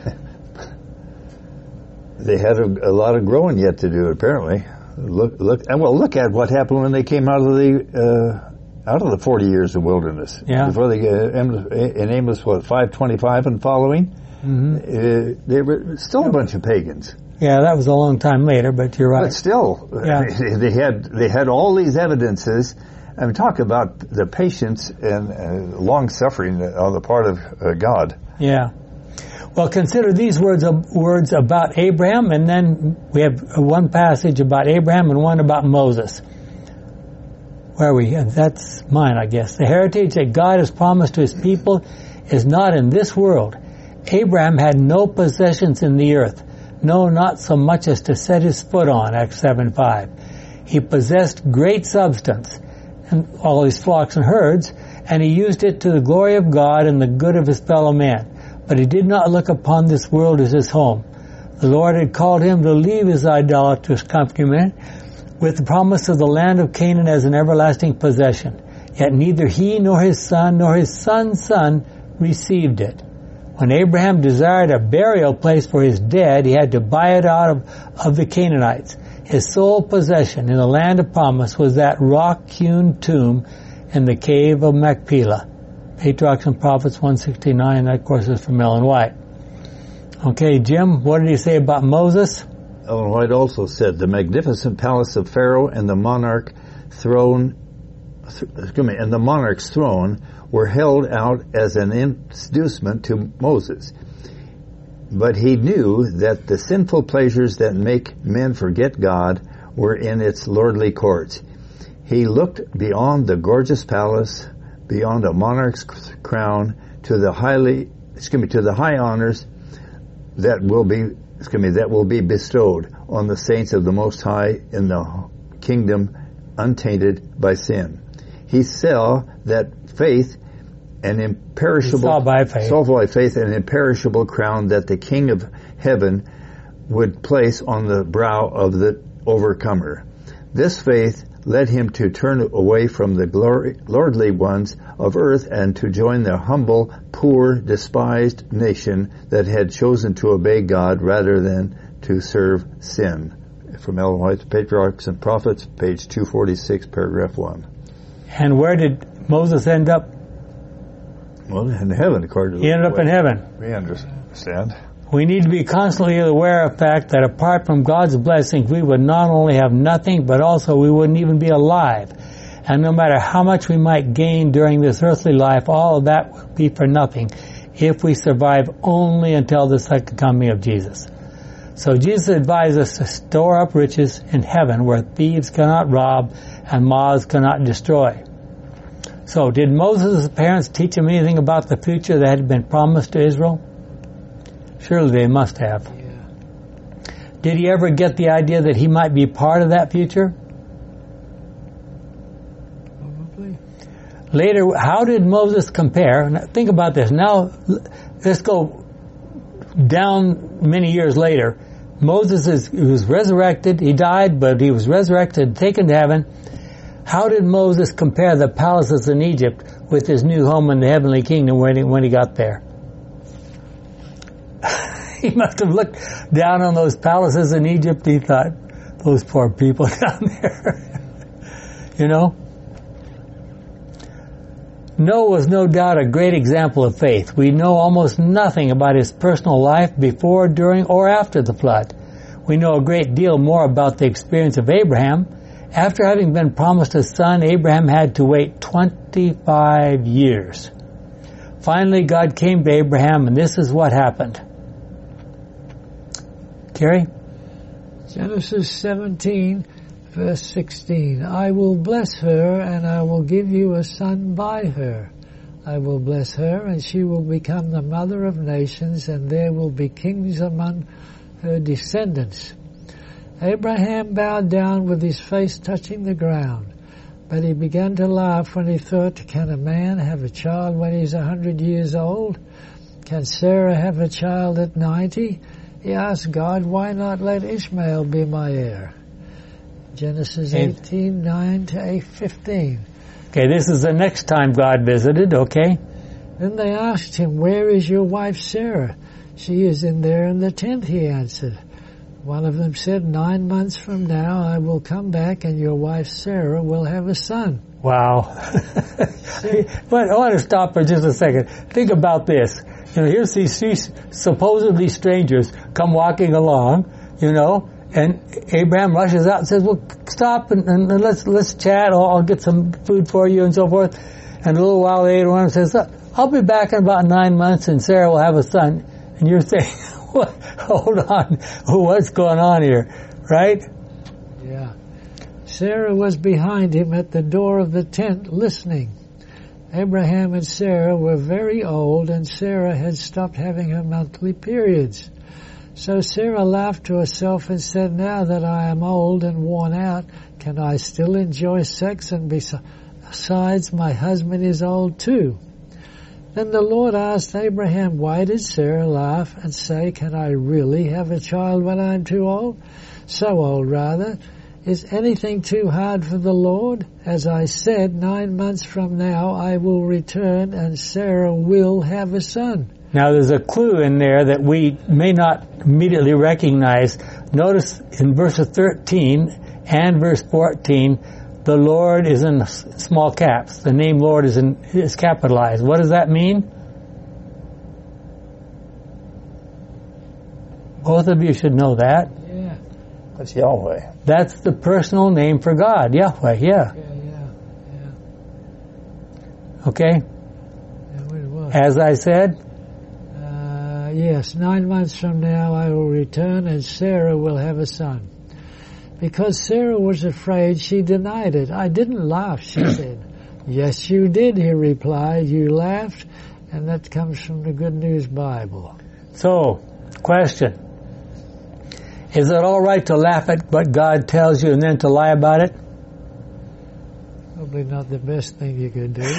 they had a, a lot of growing yet to do, apparently. Look, look, and well, look at what happened when they came out of the uh, out of the forty years of wilderness. Yeah. Before they uh, in Amos, what five twenty-five and following, mm-hmm. uh, they were still a bunch of pagans. Yeah, that was a long time later, but you're right. But still, Yeah. they had they had all these evidences. I mean, talk about the patience and uh, long suffering on the part of uh, God. Yeah. Well, consider these words words about Abraham, and then we have one passage about Abraham and one about Moses. Where are we? That's mine, I guess. The heritage that God has promised to his people is not in this world. Abraham had no possessions in the earth, no, not so much as to set his foot on, Acts seven five. He possessed great substance, and all his flocks and herds, and he used it to the glory of God and the good of his fellow man. But he did not look upon this world as his home. The Lord had called him to leave his idolatrous countrymen with the promise of the land of Canaan as an everlasting possession. Yet neither he nor his son nor his son's son received it. When Abraham desired a burial place for his dead, he had to buy it out of, of the Canaanites. His sole possession in the land of promise was that rock-hewn tomb in the cave of Machpelah. Patriarchs and Prophets one sixty-nine, that of course is from Ellen White. Okay, Jim, what did he say about Moses? Ellen White also said, the magnificent palace of Pharaoh and the monarch throne, th- excuse me, and the monarch's throne were held out as an inducement to Moses. But he knew that the sinful pleasures that make men forget God were in its lordly courts. He looked beyond the gorgeous palace, beyond a monarch's crown, to the highly, excuse me, to the high honors that will be, excuse me, that will be bestowed on the saints of the Most High in the kingdom untainted by sin. He saw that faith, an imperishable, saw by faith. saw by faith an imperishable crown that the King of Heaven would place on the brow of the overcomer. This faith led him to turn away from the glory, lordly ones of earth and to join the humble, poor, despised nation that had chosen to obey God rather than to serve sin. From Ellen White's Patriarchs and Prophets, page two forty-six, paragraph one. And where did Moses end up? Well, in heaven, according to He ended up in heaven. We understand. We need to be constantly aware of the fact that apart from God's blessings, we would not only have nothing, but also we wouldn't even be alive. And no matter how much we might gain during this earthly life, all of that will be for nothing if we survive only until the second coming of Jesus. So Jesus advised us to store up riches in heaven where thieves cannot rob and moths cannot destroy. So did Moses' parents teach him anything about the future that had been promised to Israel? Surely they must have. Yeah. Did he ever get the idea that he might be part of that future? Probably. Later, how did Moses compare? Now, think about this. Now, let's go down many years later. Moses is, he was resurrected. He died, but he was resurrected, taken to heaven. How did Moses compare the palaces in Egypt with his new home in the heavenly kingdom when he, when he got there? He must have looked down on those palaces in Egypt. He thought, those poor people down there. You know? Noah was no doubt a great example of faith. We know almost nothing about his personal life before, during, or after the flood. We know a great deal more about the experience of Abraham. After having been promised a son, Abraham had to wait twenty-five years. Finally, God came to Abraham, and this is what happened. Carrie? Genesis seventeen, verse sixteen. I will bless her, and I will give you a son by her. I will bless her, and she will become the mother of nations, and there will be kings among her descendants. Abraham bowed down with his face touching the ground, but he began to laugh when he thought, can a man have a child when he's a hundred years old? Can Sarah have a child at ninety? He asked God, why not let Ishmael be my heir? Genesis eighteen, nine to fifteen. Okay, this is the next time God visited, okay? Then they asked him, where is your wife Sarah? She is in there in the tent, he answered. One of them said, nine months from now I will come back and your wife Sarah will have a son. Wow. But I want to stop for just a second. Think about this. You know, here's these these supposedly strangers come walking along, you know, and Abraham rushes out and says, well, stop and, and let's let's chat. I'll, I'll get some food for you and so forth. And a little while later, one says, I'll be back in about nine months and Sarah will have a son. And you're saying, what? Hold on, what's going on here, right? Yeah. Sarah was behind him at the door of the tent listening. Abraham and Sarah were very old, and Sarah had stopped having her monthly periods. So Sarah laughed to herself and said, now that I am old and worn out, can I still enjoy sex? And besides, my husband is old too. Then the Lord asked Abraham, why did Sarah laugh and say, can I really have a child when I'm too old? So old, rather. Is anything too hard for the Lord? As I said, nine months from now I will return and Sarah will have a son. Now there's a clue in there that we may not immediately recognize. Notice in verse thirteen and verse fourteen, the Lord is in small caps. The name Lord is in is capitalized. What does that mean? Both of you should know that. Yeah. That's Yahweh. That's the personal name for God, Yahweh. Yeah. Yeah, yeah, yeah. Okay. Yeah, what it was. As I said. Uh, yes, nine months from now I will return and Sarah will have a son. Because Sarah was afraid, she denied it. I didn't laugh, she said. Yes, you did, he replied. You laughed, and that comes from the Good News Bible. So, question. Is it all right to laugh at what God tells you and then to lie about it? Probably not the best thing you could do.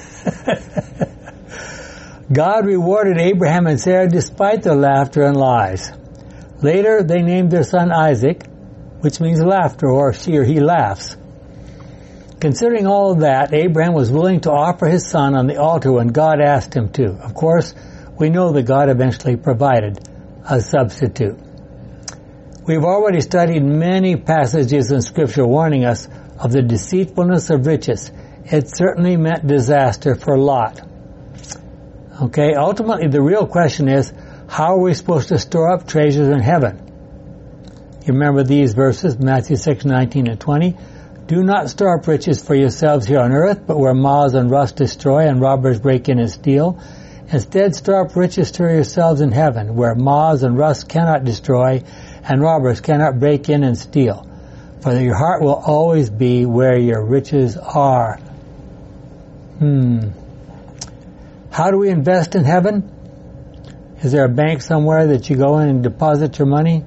God rewarded Abraham and Sarah despite their laughter and lies. Later, they named their son Isaac, which means laughter, or she or he laughs. Considering all of that, Abraham was willing to offer his son on the altar when God asked him to. Of course, we know that God eventually provided a substitute. We've already studied many passages in Scripture warning us of the deceitfulness of riches. It certainly meant disaster for Lot. Okay, ultimately the real question is, how are we supposed to store up treasures in heaven? You remember these verses, Matthew six, nineteen and twenty. Do not store up riches for yourselves here on earth, but where moths and rust destroy and robbers break in and steal. Instead, store up riches for yourselves in heaven, where moths and rust cannot destroy and robbers cannot break in and steal. For your heart will always be where your riches are. Hmm. How do we invest in heaven? Is there a bank somewhere that you go in and deposit your money?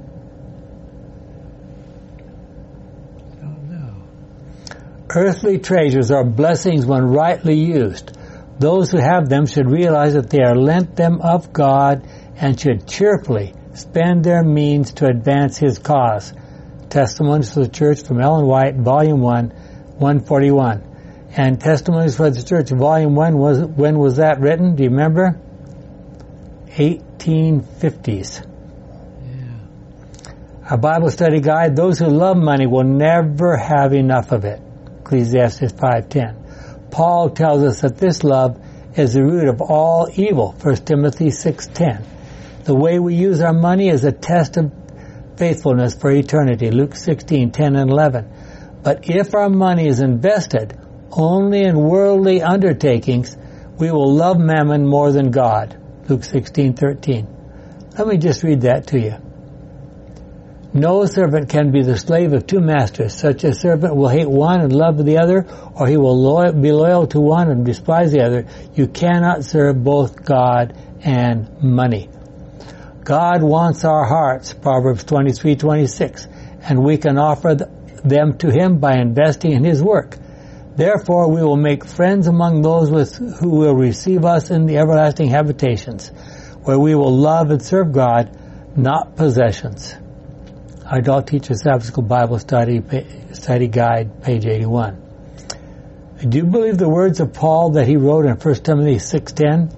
Earthly treasures are blessings when rightly used. Those who have them should realize that they are lent them of God and should cheerfully spend their means to advance His cause. Testimonies for the Church from Ellen White, Volume one, one forty-one. And Testimonies for the Church, Volume one, was when was that written? Do you remember? eighteen fifties. Yeah. A Bible study guide, those who love money will never have enough of it. Ecclesiastes five ten. Paul tells us that this love is the root of all evil. First Timothy six ten. The way we use our money is a test of faithfulness for eternity. Luke sixteen ten and eleven. But if our money is invested only in worldly undertakings, we will love mammon more than God. Luke sixteen thirteen. Let me just read that to you. No servant can be the slave of two masters. Such a servant will hate one and love the other, or he will loyal, be loyal to one and despise the other. You cannot serve both God and money. God wants our hearts, Proverbs twenty-three twenty-six, and we can offer them to Him by investing in His work. Therefore, we will make friends among those with who will receive us in the everlasting habitations, where we will love and serve God, not possessions. Adult Teacher Sabbath School Bible Study Study Guide, page eighty-one. Do you believe the words of Paul that he wrote in First Timothy six ten?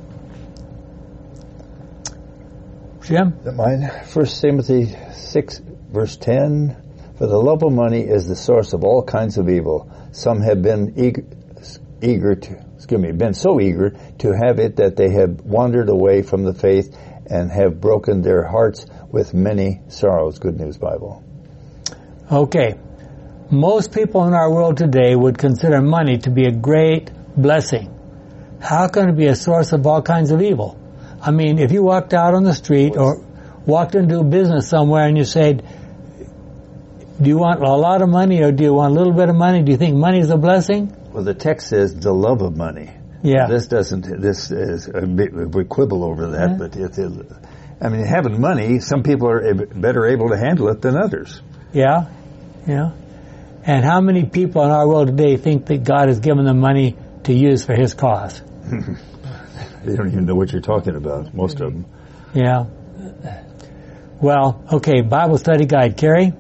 Jim? Is that mine? First Timothy six, verse ten. For the love of money is the source of all kinds of evil. Some have been eager, eager to, excuse me, been so eager to have it that they have wandered away from the faith and have broken their hearts with many sorrows. Good News Bible. Okay. Most people in our world today would consider money to be a great blessing. How can it be a source of all kinds of evil? I mean, if you walked out on the street or walked into a business somewhere and you said, do you want a lot of money or do you want a little bit of money? Do you think money is a blessing? Well, the text says the love of money. Yeah. This doesn't, this is, a bit, we quibble over that, yeah. but it, it, I mean, having money, some people are better able to handle it than others. Yeah, yeah. And how many people in our world today think that God has given them money to use for His cause? They don't even know what you're talking about, most of them. Yeah. Well, okay, Bible study guide. Carrie?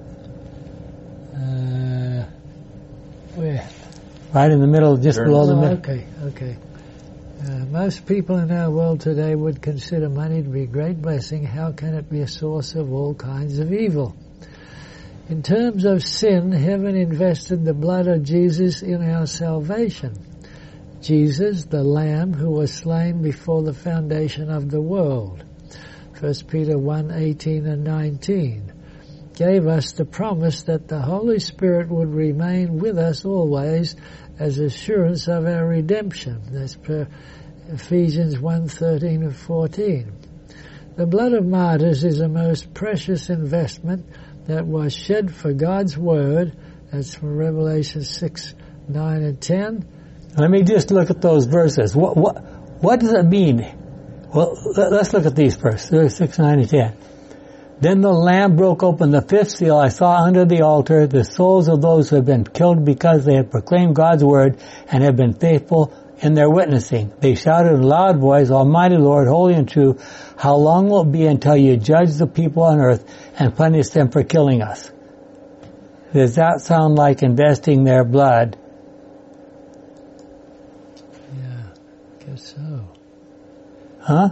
Uh, where? Right in the middle, just Turn. below the Oh, middle. okay, okay. Uh, most people in our world today would consider money to be a great blessing. How can it be a source of all kinds of evil? In terms of sin, heaven invested the blood of Jesus in our salvation. Jesus, the Lamb who was slain before the foundation of the world, First Peter one, eighteen and nineteen, gave us the promise that the Holy Spirit would remain with us always as assurance of our redemption. That's per Ephesians one, thirteen and fourteen. The blood of martyrs is a most precious investment that was shed for God's Word. That's from Revelation six, nine and ten. Let me just look at those verses. What what what does it mean? Well, let's look at these verses, six, nine, and ten. Then the Lamb broke open the fifth seal. I saw under the altar the souls of those who have been killed because they had proclaimed God's word and have been faithful in their witnessing. They shouted in a loud voice, Almighty Lord, holy and true, how long will it be until you judge the people on earth and punish them for killing us? Does that sound like investing their blood? Yeah, I guess so. Huh?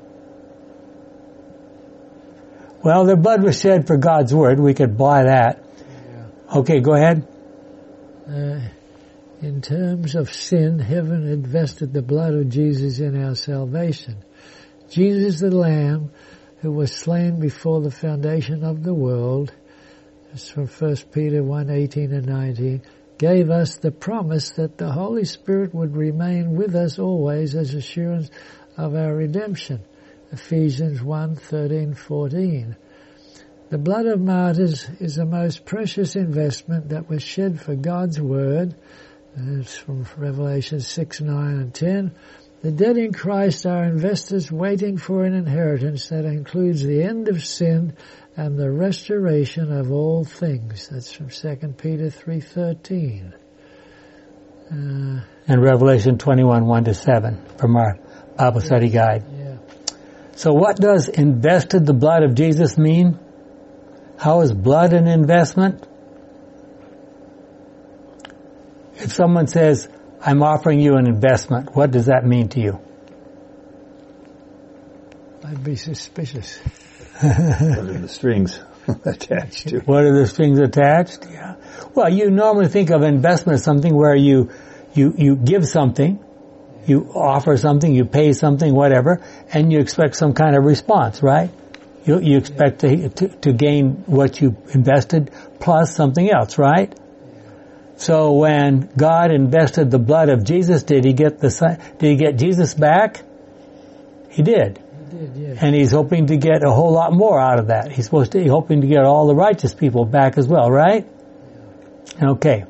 Well, their blood was shed for God's word. We could buy that. Yeah. Okay, go ahead. Uh, in terms of sin, heaven invested the blood of Jesus in our salvation. Jesus the Lamb, who was slain before the foundation of the world, that's from First Peter one, eighteen and nineteen, gave us the promise that the Holy Spirit would remain with us always as assurance of our redemption. Ephesians one, thirteen, fourteen. The blood of martyrs is the most precious investment that was shed for God's word. It's from Revelation six, nine and ten. The dead in Christ are investors waiting for an inheritance that includes the end of sin and the restoration of all things. That's from Second Peter three, thirteen. Uh, and Revelation twenty-one, one to seven from our Bible study guide. Yeah. So what does invested the blood of Jesus mean? How is blood an investment? If someone says, I'm offering you an investment, what does that mean to you? I'd be suspicious. What are the strings attached to? What are the strings attached? Yeah. Well, you normally think of investment as something where you, you, you give something, you offer something, you pay something, whatever, and you expect some kind of response, right? You, you expect to, to, to gain what you invested plus something else, right? So when God invested the blood of Jesus, did he get the, did he get Jesus back? He did. He did, yeah. And he's hoping to get a whole lot more out of that. He's supposed to be hoping to get all the righteous people back as well, right? Yeah. Okay.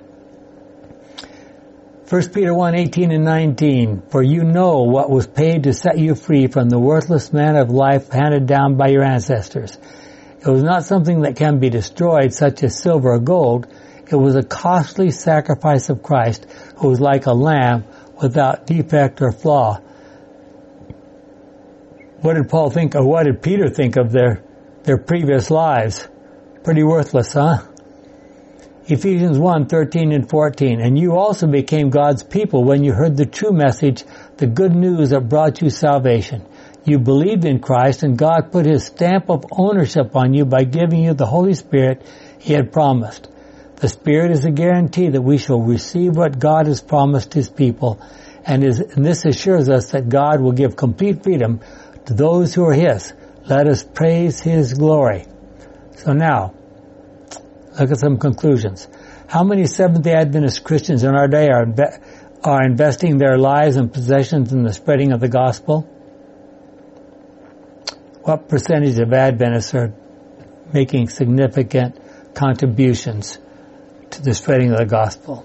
First Peter one, eighteen and nineteen. For you know what was paid to set you free from the worthless manner of life handed down by your ancestors. It was not something that can be destroyed, such as silver or gold. It was a costly sacrifice of Christ, who was like a lamb without defect or flaw. What did Paul think, or what did Peter think of their, their previous lives? Pretty worthless, huh? Ephesians one, thirteen and fourteen. And you also became God's people when you heard the true message, the good news that brought you salvation. You believed in Christ, and God put his stamp of ownership on you by giving you the Holy Spirit he had promised. The Spirit is a guarantee that we shall receive what God has promised his people, and, is, and this assures us that God will give complete freedom to those who are his. Let us praise his glory. So now, look at some conclusions. How many Seventh-day Adventist Christians in our day are, inve- are investing their lives and possessions in the spreading of the gospel? What percentage of Adventists are making significant contributions to the spreading of the gospel?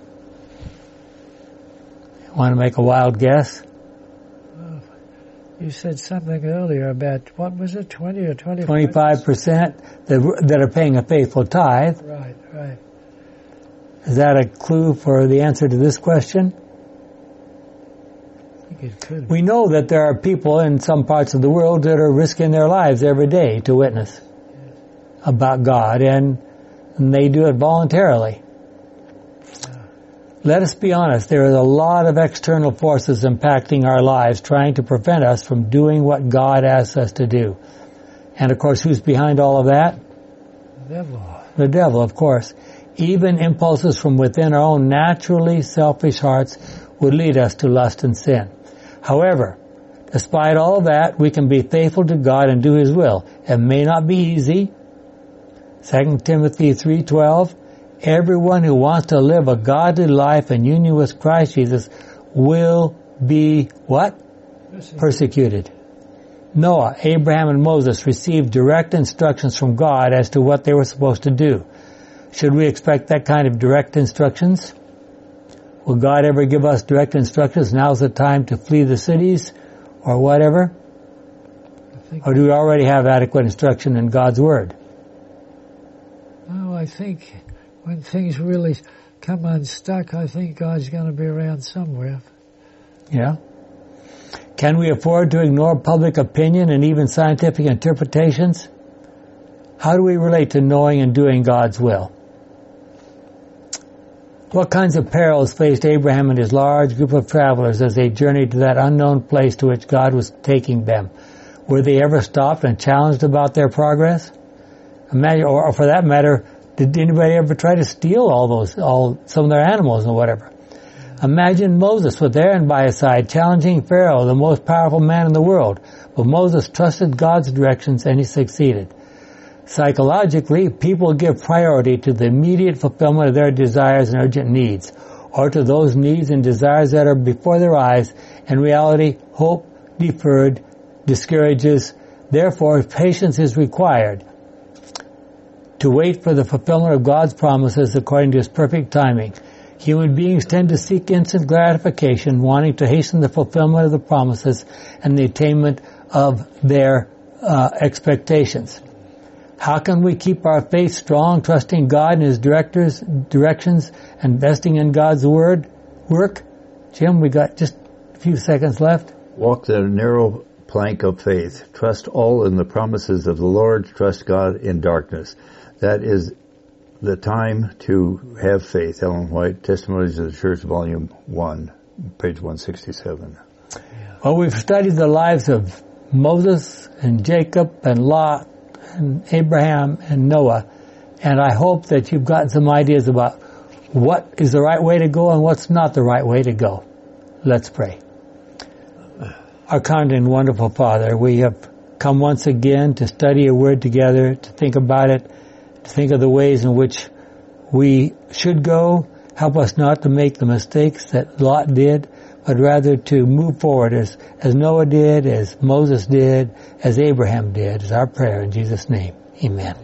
You want to make a wild guess? Well, you said something earlier about, what was it, twenty or twenty-five? twenty-five percent that, that are paying a faithful tithe. Right, right. Is that a clue for the answer to this question? I think it could. We know that there are people in some parts of the world that are risking their lives every day to witness Yes. about God, and, and they do it voluntarily. Let us be honest, there is a lot of external forces impacting our lives, trying to prevent us from doing what God asks us to do. And of course, who's behind all of that? The devil. The devil, of course. Even impulses from within our own naturally selfish hearts would lead us to lust and sin. However, despite all of that, we can be faithful to God and do His will. It may not be easy. Second Timothy three twelve, everyone who wants to live a godly life in union with Christ Jesus will be what? Persecuted. Persecuted. Noah, Abraham, and Moses received direct instructions from God as to what they were supposed to do. Should we expect that kind of direct instructions? Will God ever give us direct instructions? Now's the time to flee the cities or whatever? Or do we already have adequate instruction in God's Word? No, I think when things really come unstuck, I think God's going to be around somewhere. Yeah. Can we afford to ignore public opinion and even scientific interpretations? How do we relate to knowing and doing God's will? What kinds of perils faced Abraham and his large group of travelers as they journeyed to that unknown place to which God was taking them? Were they ever stopped and challenged about their progress? Imagine, or, or for that matter, did anybody ever try to steal all those, all some of their animals and whatever? Imagine Moses with Aaron by his side, challenging Pharaoh, the most powerful man in the world. But Moses trusted God's directions and he succeeded. Psychologically, people give priority to the immediate fulfillment of their desires and urgent needs, or to those needs and desires that are before their eyes. In reality, hope deferred discourages. Therefore, patience is required to wait for the fulfillment of God's promises according to His perfect timing. Human beings tend to seek instant gratification, wanting to hasten the fulfillment of the promises and the attainment of their uh, expectations. How can we keep our faith strong, trusting God and His directors, directions, and investing in God's word, work? Jim, we got just a few seconds left. Walk the narrow plank of faith. Trust all in the promises of the Lord. Trust God in darkness. That is the time to have faith. Ellen White, Testimonies of the Church, Volume one, page one sixty-seven. Well, we've studied the lives of Moses and Jacob and Lot and Abraham and Noah, and I hope that you've gotten some ideas about what is the right way to go and what's not the right way to go. Let's pray. Our kind and wonderful Father, we have come once again to study your word together, to think about it, to think of the ways in which we should go. Help us not to make the mistakes that Lot did, but rather to move forward as, as Noah did, as Moses did, as Abraham did, is our prayer in Jesus' name. Amen.